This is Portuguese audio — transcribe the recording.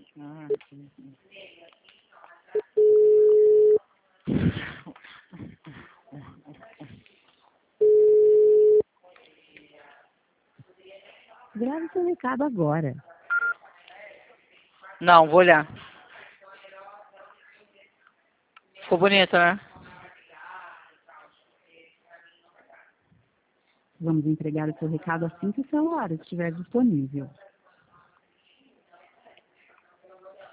Ah, Grave seu recado agora. não, vou olhar. Ficou bonito, né? Vamos entregar o seu recado assim que o celular estiver disponível.